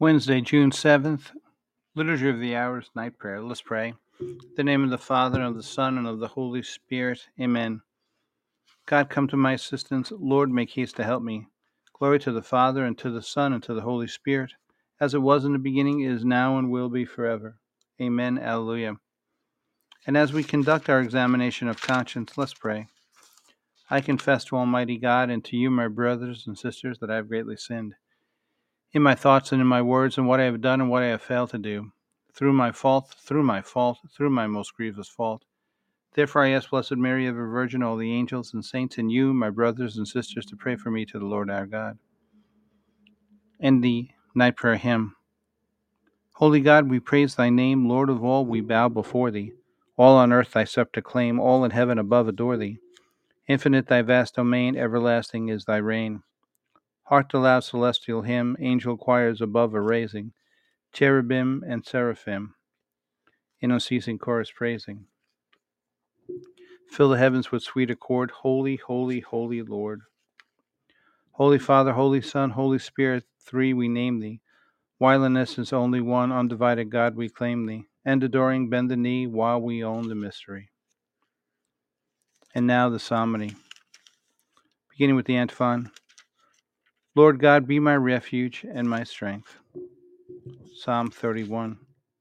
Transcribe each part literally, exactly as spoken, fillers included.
Wednesday, June seventh, Liturgy of the Hours, Night Prayer. Let's pray. In the name of the Father, and of the Son, and of the Holy Spirit. Amen. God, come to my assistance. Lord, make haste to help me. Glory to the Father, and to the Son, and to the Holy Spirit, as it was in the beginning, is now, and will be forever. Amen. Alleluia. And as we conduct our examination of conscience, let's pray. I confess to Almighty God and to you, my brothers and sisters, that I have greatly sinned in my thoughts and in my words, and what I have done and what I have failed to do, through my fault, through my fault, through my most grievous fault. Therefore I ask Blessed Mary, ever Virgin, all the angels and saints, and you, my brothers and sisters, to pray for me to the Lord our God. And the Night Prayer Hymn. Holy God, we praise thy name. Lord of all, we bow before thee. All on earth thy scepter claim, all in heaven above adore thee. Infinite thy vast domain, everlasting is thy reign. Hark the loud celestial hymn, angel choirs above are raising, cherubim and seraphim, in unceasing chorus praising. Fill the heavens with sweet accord, holy, holy, holy Lord. Holy Father, Holy Son, Holy Spirit, three we name thee. While in essence only one, undivided God we claim thee, and adoring bend the knee while we own the mystery. And now the psalmody. Beginning with the antiphon. Lord God, be my refuge and my strength. Psalm thirty-one.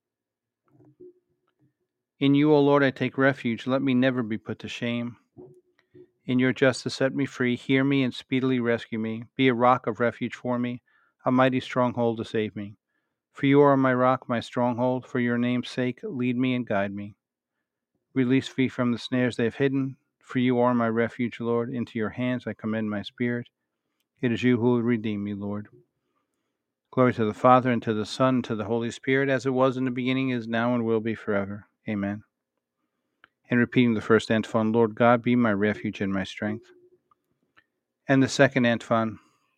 In you, O Lord, I take refuge. Let me never be put to shame. In your justice set me free. Hear me and speedily rescue me. Be a rock of refuge for me, a mighty stronghold to save me. For you are my rock, my stronghold. For your name's sake, lead me and guide me. Release me from the snares they have hidden. For you are my refuge, Lord. Into your hands I commend my spirit. It is you who will redeem me, Lord. Glory to the Father, and to the Son, and to the Holy Spirit, as it was in the beginning, is now, and will be forever. Amen. And repeating the first antiphon, Lord God, be my refuge and my strength. And the second antiphon,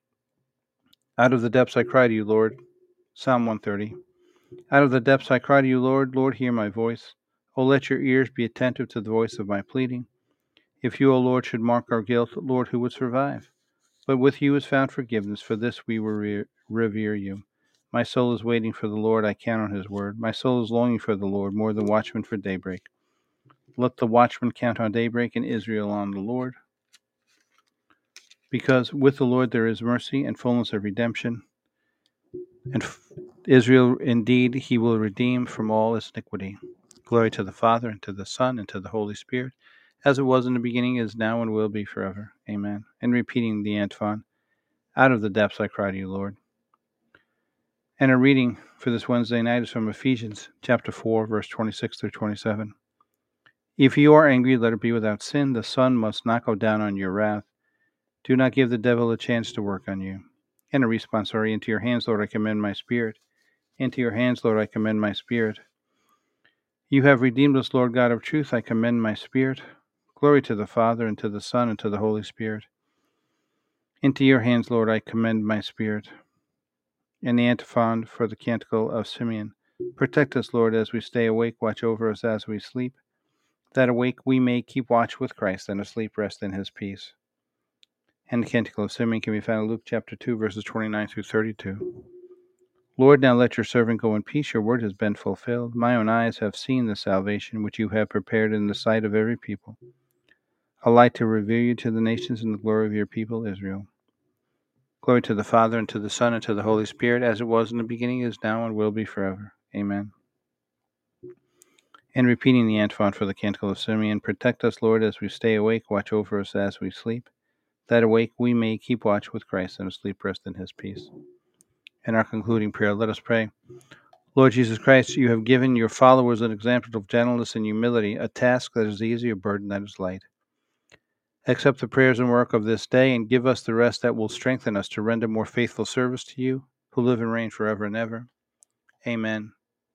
out of the depths I cry to you, Lord. Psalm one thirty. Out of the depths I cry to you, Lord. Lord, hear my voice. O let your ears be attentive to the voice of my pleading. If you, O Lord, should mark our guilt, Lord, who would survive? But with you is found forgiveness. For this we will re- revere you. My soul is waiting for the Lord. I count on his word. My soul is longing for the Lord, more than watchmen for daybreak. Let the watchman count on daybreak, and Israel on the Lord. Because with the Lord there is mercy and fullness of redemption. And f- Israel indeed he will redeem from all its iniquity. Glory to the Father, and to the Son, and to the Holy Spirit, as it was in the beginning, is now, and will be forever. Amen. And repeating the antiphon, out of the depths I cry to you, Lord. And a reading for this Wednesday night is from Ephesians chapter four, verse twenty-six through twenty-seven. If you are angry, let it be without sin. The sun must not go down on your wrath. Do not give the devil a chance to work on you. And a responsory, into your hands, Lord, I commend my spirit. Into your hands, Lord, I commend my spirit. You have redeemed us, Lord God of truth. I commend my spirit. Glory to the Father, and to the Son, and to the Holy Spirit. Into your hands, Lord, I commend my spirit. And the antiphon for the canticle of Simeon. Protect us, Lord, as we stay awake. Watch over us as we sleep. That awake we may keep watch with Christ, and asleep rest in his peace. And the canticle of Simeon can be found in Luke chapter two, verses twenty-nine through thirty-two. Lord, now let your servant go in peace. Your word has been fulfilled. My own eyes have seen the salvation which you have prepared in the sight of every people, a light to reveal you to the nations and the glory of your people Israel. Glory to the Father, and to the Son, and to the Holy Spirit, as it was in the beginning, is now, and will be forever. Amen. And repeating the antiphon for the canticle of Simeon, protect us, Lord, as we stay awake. Watch over us as we sleep. That awake we may keep watch with Christ, and asleep rest in his peace. In our concluding prayer, let us pray. Lord Jesus Christ, you have given your followers an example of gentleness and humility, a task that is easy, a burden that is light. Accept the prayers and work of this day, and give us the rest that will strengthen us to render more faithful service to you, who live and reign forever and ever. Amen.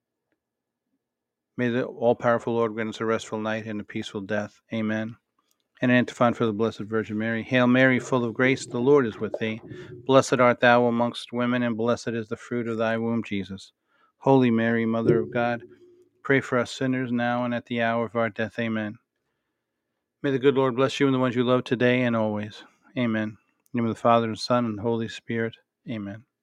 May the all-powerful Lord grant us a restful night and a peaceful death. Amen. And an antiphon for the Blessed Virgin Mary. Hail Mary, full of grace, the Lord is with thee. Blessed art thou amongst women, and blessed is the fruit of thy womb, Jesus. Holy Mary, Mother of God, pray for us sinners now and at the hour of our death. Amen. May the good Lord bless you and the ones you love today and always. Amen. In the name of the Father, and Son, and the Holy Spirit. Amen.